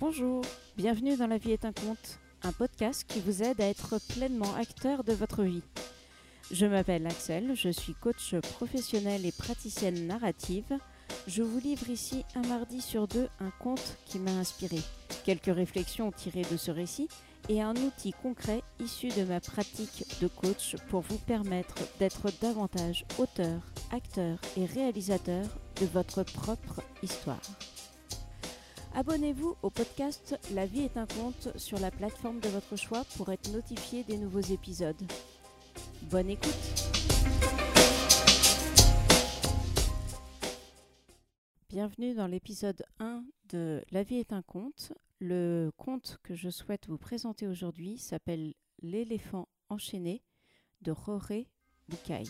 Bonjour, bienvenue dans La vie est un conte, un podcast qui vous aide à être pleinement acteur de votre vie. Je m'appelle Axel, je suis coach professionnelle et praticienne narrative. Je vous livre ici un mardi sur deux un conte qui m'a inspiré, quelques réflexions tirées de ce récit et un outil concret issu de ma pratique de coach pour vous permettre d'être davantage auteur, acteur et réalisateur de votre propre histoire. Abonnez-vous au podcast La vie est un conte sur la plateforme de votre choix pour être notifié des nouveaux épisodes. Bonne écoute! Bienvenue dans l'épisode 1 de La vie est un conte. Le conte que je souhaite vous présenter aujourd'hui s'appelle L'éléphant enchaîné de Roré Bucaille.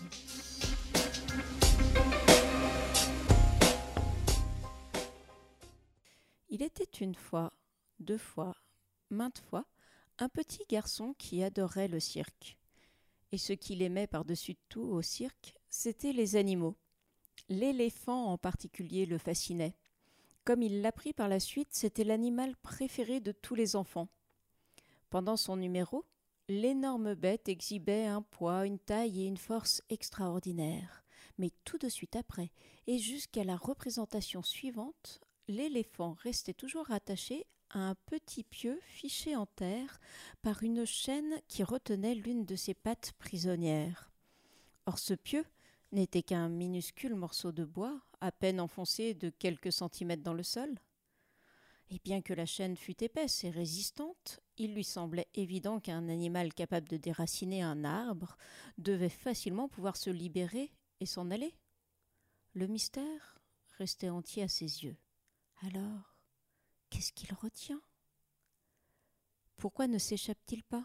Il était une fois, deux fois, maintes fois, un petit garçon qui adorait le cirque. Et ce qu'il aimait par-dessus tout au cirque, c'étaient les animaux. L'éléphant en particulier le fascinait. Comme il l'apprit par la suite, c'était l'animal préféré de tous les enfants. Pendant son numéro, l'énorme bête exhibait un poids, une taille et une force extraordinaires. Mais tout de suite après, et jusqu'à la représentation suivante, l'éléphant restait toujours attaché à un petit pieu fiché en terre par une chaîne qui retenait l'une de ses pattes prisonnières. Or ce pieu n'était qu'un minuscule morceau de bois, à peine enfoncé de quelques centimètres dans le sol. Et bien que la chaîne fût épaisse et résistante, il lui semblait évident qu'un animal capable de déraciner un arbre devait facilement pouvoir se libérer et s'en aller. Le mystère restait entier à ses yeux. Alors, qu'est-ce qu'il retient ? Pourquoi ne s'échappe-t-il pas ?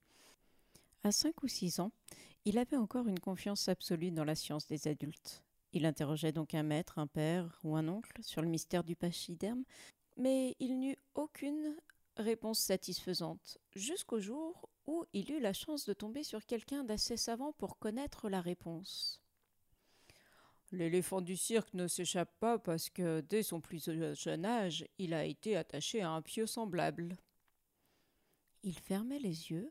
À 5 ou 6 ans, il avait encore une confiance absolue dans la science des adultes. Il interrogeait donc un maître, un père ou un oncle sur le mystère du pachyderme, mais il n'eut aucune réponse satisfaisante, jusqu'au jour où il eut la chance de tomber sur quelqu'un d'assez savant pour connaître la réponse. L'éléphant du cirque ne s'échappe pas parce que, dès son plus jeune âge, il a été attaché à un pieu semblable. Il fermait les yeux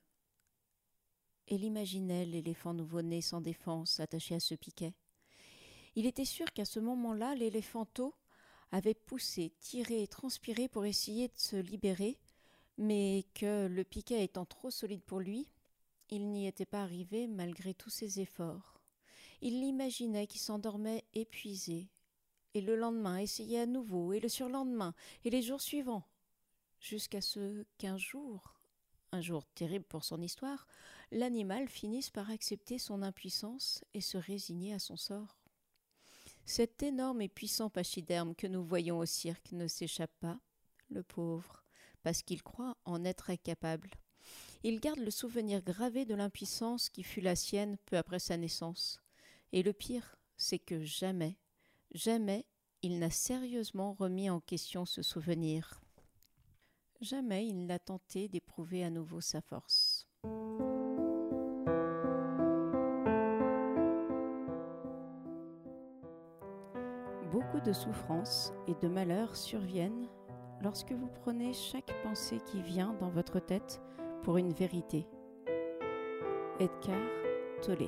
et l'imaginait, l'éléphant nouveau-né sans défense, attaché à ce piquet. Il était sûr qu'à ce moment-là, l'éléphanteau avait poussé, tiré et transpiré pour essayer de se libérer, mais que, le piquet étant trop solide pour lui, il n'y était pas arrivé malgré tous ses efforts. Il l'imaginait qui s'endormait épuisé, et le lendemain essayait à nouveau, et le surlendemain, et les jours suivants, jusqu'à ce qu'un jour, un jour terrible pour son histoire, l'animal finisse par accepter son impuissance et se résigner à son sort. Cet énorme et puissant pachyderme que nous voyons au cirque ne s'échappe pas, le pauvre, parce qu'il croit en être incapable. Il garde le souvenir gravé de l'impuissance qui fut la sienne peu après sa naissance. Et le pire, c'est que jamais, il n'a sérieusement remis en question ce souvenir. Jamais il n'a tenté d'éprouver à nouveau sa force. Beaucoup de souffrances et de malheurs surviennent lorsque vous prenez chaque pensée qui vient dans votre tête pour une vérité. Edgar Tolle.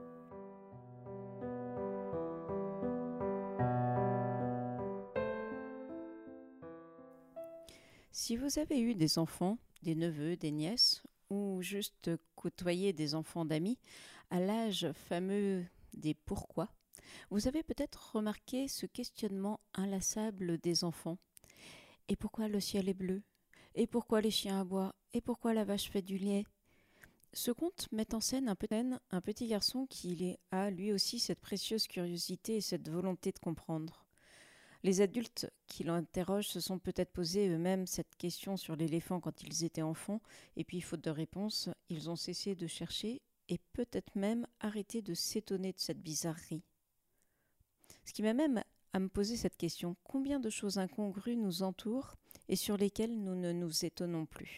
Si vous avez eu des enfants, des neveux, des nièces, ou juste côtoyé des enfants d'amis, à l'âge fameux des pourquoi, vous avez peut-être remarqué ce questionnement inlassable des enfants. Et pourquoi le ciel est bleu ? Et pourquoi les chiens aboient ? Et pourquoi la vache fait du lait ? Ce conte met en scène un petit garçon qui a lui aussi cette précieuse curiosité et cette volonté de comprendre. Les adultes qui l'interrogent se sont peut-être posé eux-mêmes cette question sur l'éléphant quand ils étaient enfants, et puis faute de réponse, ils ont cessé de chercher et peut-être même arrêté de s'étonner de cette bizarrerie. Ce qui m'amène à me poser cette question, combien de choses incongrues nous entourent et sur lesquelles nous ne nous étonnons plus ?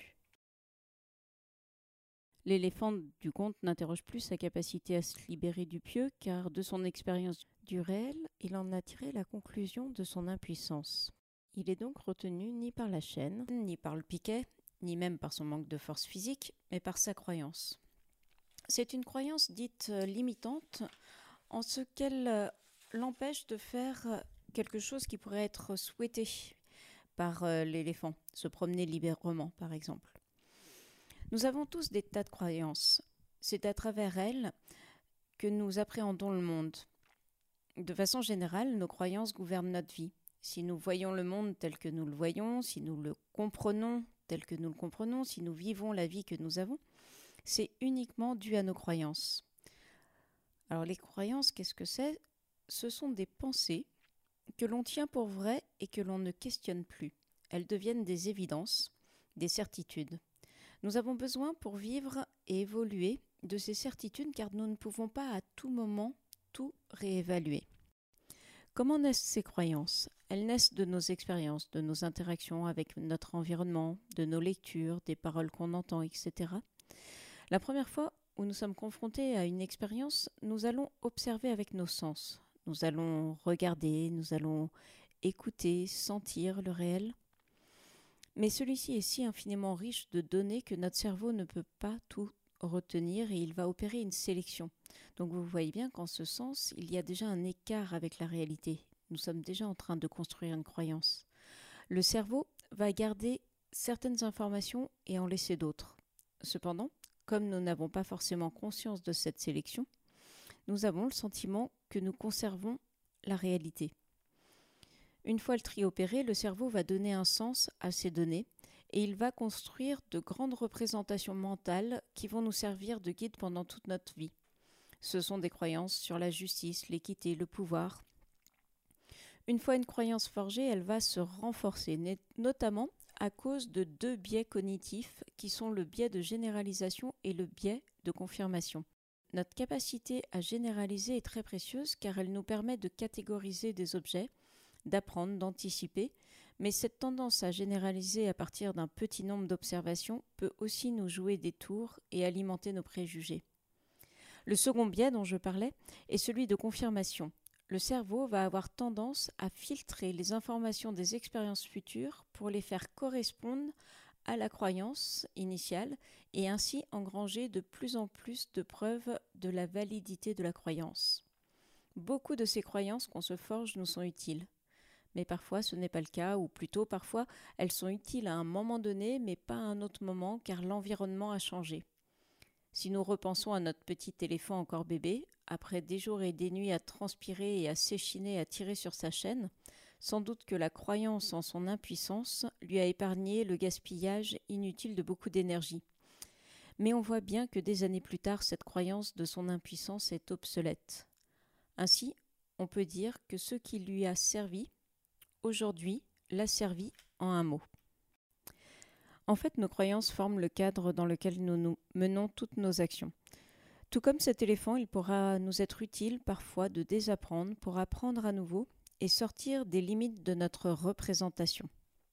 L'éléphant du conte n'interroge plus sa capacité à se libérer du pieu, car de son expérience du réel, il en a tiré la conclusion de son impuissance. Il est donc retenu ni par la chaîne, ni par le piquet, ni même par son manque de force physique, mais par sa croyance. C'est une croyance dite limitante en ce qu'elle l'empêche de faire quelque chose qui pourrait être souhaité par l'éléphant, se promener librement par exemple. Nous avons tous des tas de croyances. C'est à travers elles que nous appréhendons le monde. De façon générale, nos croyances gouvernent notre vie. Si nous voyons le monde tel que nous le voyons, si nous le comprenons tel que nous le comprenons, si nous vivons la vie que nous avons, c'est uniquement dû à nos croyances. Alors les croyances, qu'est-ce que c'est ? Ce sont des pensées que l'on tient pour vraies et que l'on ne questionne plus. Elles deviennent des évidences, des certitudes. Nous avons besoin pour vivre et évoluer de ces certitudes car nous ne pouvons pas à tout moment tout réévaluer. Comment naissent ces croyances ? Elles naissent de nos expériences, de nos interactions avec notre environnement, de nos lectures, des paroles qu'on entend, etc. La première fois où nous sommes confrontés à une expérience, nous allons observer avec nos sens. Nous allons regarder, nous allons écouter, sentir le réel. Mais celui-ci est si infiniment riche de données que notre cerveau ne peut pas tout retenir et il va opérer une sélection. Donc vous voyez bien qu'en ce sens, il y a déjà un écart avec la réalité. Nous sommes déjà en train de construire une croyance. Le cerveau va garder certaines informations et en laisser d'autres. Cependant, comme nous n'avons pas forcément conscience de cette sélection, nous avons le sentiment que nous conservons la réalité. Une fois le tri opéré, le cerveau va donner un sens à ces données et il va construire de grandes représentations mentales qui vont nous servir de guide pendant toute notre vie. Ce sont des croyances sur la justice, l'équité, le pouvoir. Une fois une croyance forgée, elle va se renforcer, notamment à cause de deux biais cognitifs qui sont le biais de généralisation et le biais de confirmation. Notre capacité à généraliser est très précieuse car elle nous permet de catégoriser des objets, d'apprendre, d'anticiper, mais cette tendance à généraliser à partir d'un petit nombre d'observations peut aussi nous jouer des tours et alimenter nos préjugés. Le second biais dont je parlais est celui de confirmation. Le cerveau va avoir tendance à filtrer les informations des expériences futures pour les faire correspondre à la croyance initiale et ainsi engranger de plus en plus de preuves de la validité de la croyance. Beaucoup de ces croyances qu'on se forge nous sont utiles. Mais parfois ce n'est pas le cas, ou plutôt parfois elles sont utiles à un moment donné, mais pas à un autre moment, car l'environnement a changé. Si nous repensons à notre petit éléphant encore bébé, après des jours et des nuits à transpirer et à s'échiner à tirer sur sa chaîne, sans doute que la croyance en son impuissance lui a épargné le gaspillage inutile de beaucoup d'énergie. Mais on voit bien que des années plus tard, cette croyance de son impuissance est obsolète. Ainsi, on peut dire que ce qui lui a servi, aujourd'hui, l'a servi en un mot. En fait, nos croyances forment le cadre dans lequel nous menons toutes nos actions. Tout comme cet éléphant, il pourra nous être utile parfois de désapprendre pour apprendre à nouveau et sortir des limites de notre représentation.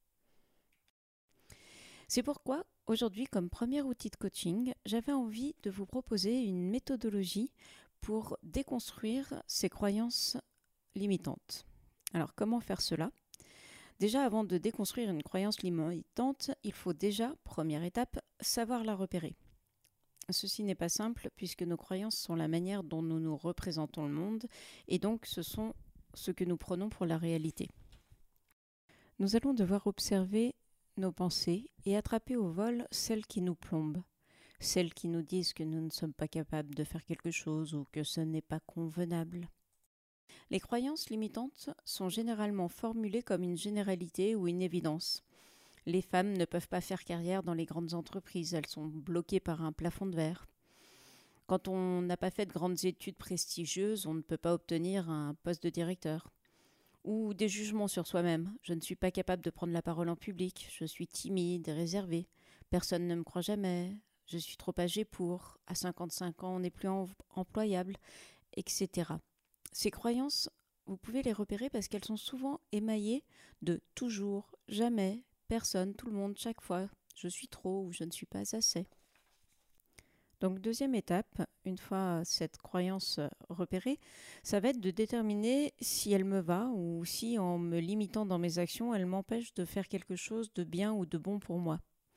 C'est pourquoi, aujourd'hui, comme premier outil de coaching, j'avais envie de vous proposer une méthodologie pour déconstruire ces croyances limitantes. Alors, comment faire cela ? Déjà, avant de déconstruire une croyance limitante, il faut déjà, première étape, savoir la repérer. Ceci n'est pas simple puisque nos croyances sont la manière dont nous nous représentons le monde et donc ce sont ce que nous prenons pour la réalité. Nous allons devoir observer nos pensées et attraper au vol celles qui nous plombent, celles qui nous disent que nous ne sommes pas capables de faire quelque chose ou que ce n'est pas convenable. Les croyances limitantes sont généralement formulées comme une généralité ou une évidence. Les femmes ne peuvent pas faire carrière dans les grandes entreprises, elles sont bloquées par un plafond de verre. Quand on n'a pas fait de grandes études prestigieuses, on ne peut pas obtenir un poste de directeur. Ou des jugements sur soi-même. Je ne suis pas capable de prendre la parole en public, je suis timide et réservée. Personne ne me croit jamais, je suis trop âgée pour, à 55 ans on n'est plus employable, etc. Ces croyances, vous pouvez les repérer parce qu'elles sont souvent émaillées de toujours, jamais, personne, tout le monde, chaque fois, je suis trop ou je ne suis pas assez. Donc deuxième étape, une fois cette croyance repérée, ça va être de déterminer si elle me va ou si en me limitant dans mes actions, elle m'empêche de faire quelque chose de bien ou de bon pour moi.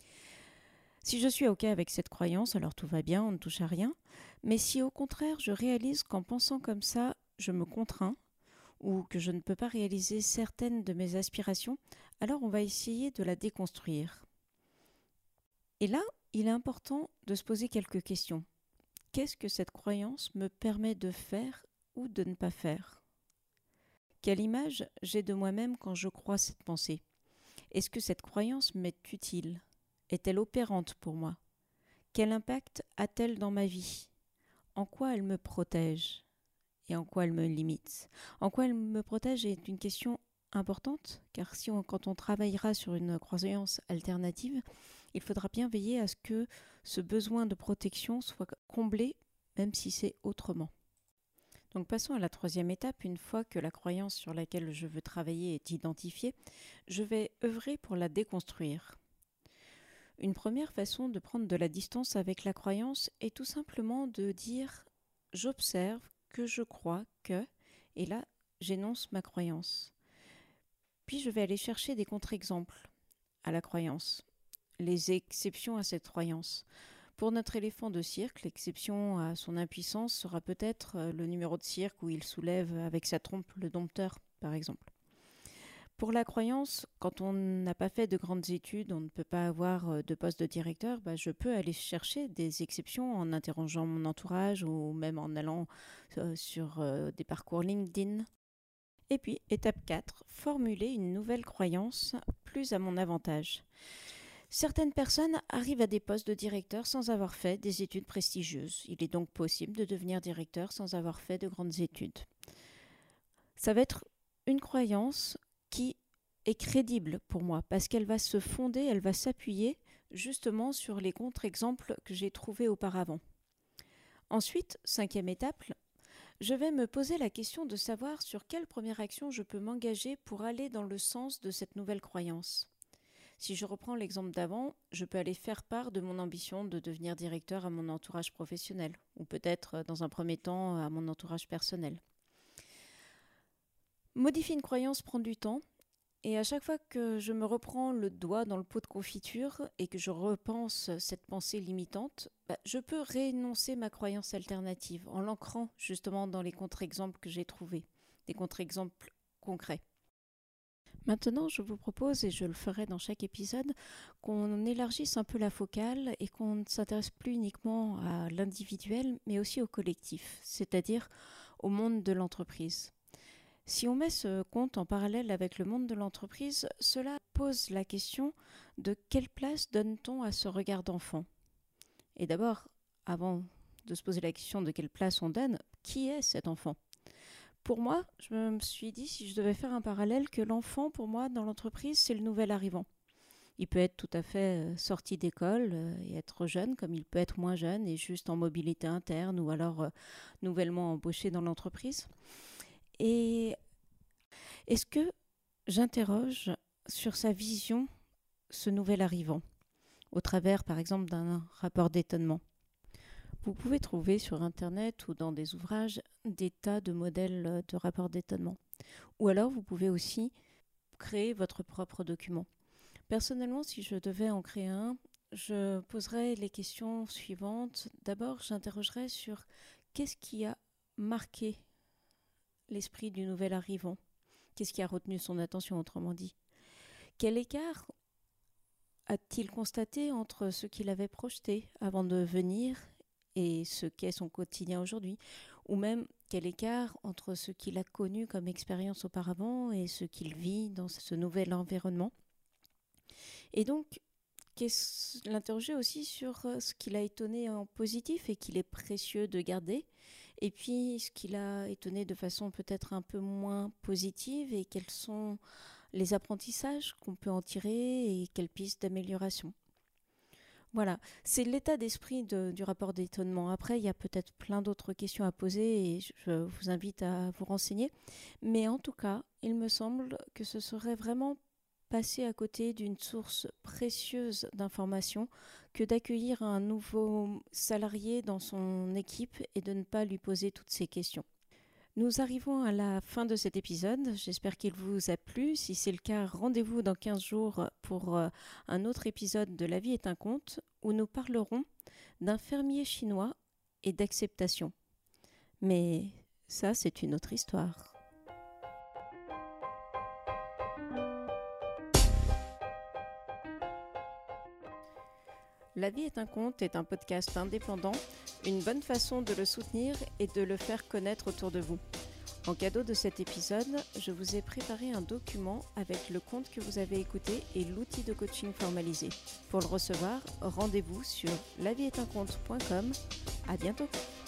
Si je suis OK avec cette croyance, alors tout va bien, on ne touche à rien. Mais si au contraire je réalise qu'en pensant comme ça, je me contrains ou que je ne peux pas réaliser certaines de mes aspirations, alors on va essayer de la déconstruire. Et là, il est important de se poser quelques questions. Qu'est-ce que cette croyance me permet de faire ou de ne pas faire ? Quelle image j'ai de moi-même quand je crois cette pensée ? Est-ce que cette croyance m'est utile ? Est-elle opérante pour moi ? Quel impact a-t-elle dans ma vie ? En quoi elle me protège ? Et en quoi elle me limite ? En quoi elle me protège est une question importante, car quand on travaillera sur une croyance alternative, il faudra bien veiller à ce que ce besoin de protection soit comblé, même si c'est autrement. Donc passons à la troisième étape. Une fois que la croyance sur laquelle je veux travailler est identifiée, je vais œuvrer pour la déconstruire. Une première façon de prendre de la distance avec la croyance est tout simplement de dire « j'observe que je crois que » et là, j'énonce ma croyance. Puis je vais aller chercher des contre-exemples à la croyance, les exceptions à cette croyance. Pour notre éléphant de cirque, l'exception à son impuissance sera peut-être le numéro de cirque où il soulève avec sa trompe le dompteur, par exemple. Pour la croyance, quand on n'a pas fait de grandes études, on ne peut pas avoir de poste de directeur, je peux aller chercher des exceptions en interrogeant mon entourage ou même en allant sur des parcours LinkedIn. Et puis, étape 4, formuler une nouvelle croyance plus à mon avantage. Certaines personnes arrivent à des postes de directeur sans avoir fait des études prestigieuses. Il est donc possible de devenir directeur sans avoir fait de grandes études. Ça va être une croyance qui est crédible pour moi parce qu'elle va se fonder, elle va s'appuyer justement sur les contre-exemples que j'ai trouvés auparavant. Ensuite, cinquième étape, je vais me poser la question de savoir sur quelle première action je peux m'engager pour aller dans le sens de cette nouvelle croyance. Si je reprends l'exemple d'avant, je peux aller faire part de mon ambition de devenir directeur à mon entourage professionnel, ou peut-être dans un premier temps à mon entourage personnel. Modifier une croyance prend du temps, et à chaque fois que je me reprends le doigt dans le pot de confiture et que je repense cette pensée limitante, je peux réénoncer ma croyance alternative en l'ancrant justement dans les contre-exemples que j'ai trouvés, des contre-exemples concrets. Maintenant, je vous propose, et je le ferai dans chaque épisode, qu'on élargisse un peu la focale et qu'on ne s'intéresse plus uniquement à l'individuel, mais aussi au collectif, c'est-à-dire au monde de l'entreprise. Si on met ce compte en parallèle avec le monde de l'entreprise, cela pose la question de quelle place donne-t-on à ce regard d'enfant ? Et d'abord, avant de se poser la question de quelle place on donne, qui est cet enfant ? Pour moi, je me suis dit, si je devais faire un parallèle, que l'enfant, pour moi, dans l'entreprise, c'est le nouvel arrivant. Il peut être tout à fait sorti d'école et être jeune, comme il peut être moins jeune et juste en mobilité interne ou alors nouvellement embauché dans l'entreprise. Et est-ce que j'interroge sur sa vision ce nouvel arrivant, au travers, par exemple, d'un rapport d'étonnement ? Vous pouvez trouver sur Internet ou dans des ouvrages des tas de modèles de rapports d'étonnement. Ou alors, vous pouvez aussi créer votre propre document. Personnellement, si je devais en créer un, je poserais les questions suivantes. D'abord, j'interrogerais sur qu'est-ce qui a marqué l'esprit du nouvel arrivant ? Qu'est-ce qui a retenu son attention, autrement dit ? Quel écart a-t-il constaté entre ce qu'il avait projeté avant de venir et ce qu'est son quotidien aujourd'hui, ou même quel écart entre ce qu'il a connu comme expérience auparavant et ce qu'il vit dans ce nouvel environnement. Et donc, l'interroger aussi sur ce qui l'a étonné en positif et qu'il est précieux de garder, et puis ce qui l'a étonné de façon peut-être un peu moins positive et quels sont les apprentissages qu'on peut en tirer et quelles pistes d'amélioration. Voilà, c'est l'état d'esprit du rapport d'étonnement. Après, il y a peut-être plein d'autres questions à poser et je vous invite à vous renseigner. Mais en tout cas, il me semble que ce serait vraiment passer à côté d'une source précieuse d'informations que d'accueillir un nouveau salarié dans son équipe et de ne pas lui poser toutes ces questions. Nous arrivons à la fin de cet épisode, j'espère qu'il vous a plu. Si c'est le cas, rendez-vous dans 15 jours pour un autre épisode de La vie est un conte où nous parlerons d'un fermier chinois et d'acceptation. Mais ça, c'est une autre histoire. La vie est un conte est un podcast indépendant. Une bonne façon de le soutenir est de le faire connaître autour de vous. En cadeau de cet épisode, je vous ai préparé un document avec le conte que vous avez écouté et l'outil de coaching formalisé. Pour le recevoir, rendez-vous sur lavieestunconte.com. À bientôt.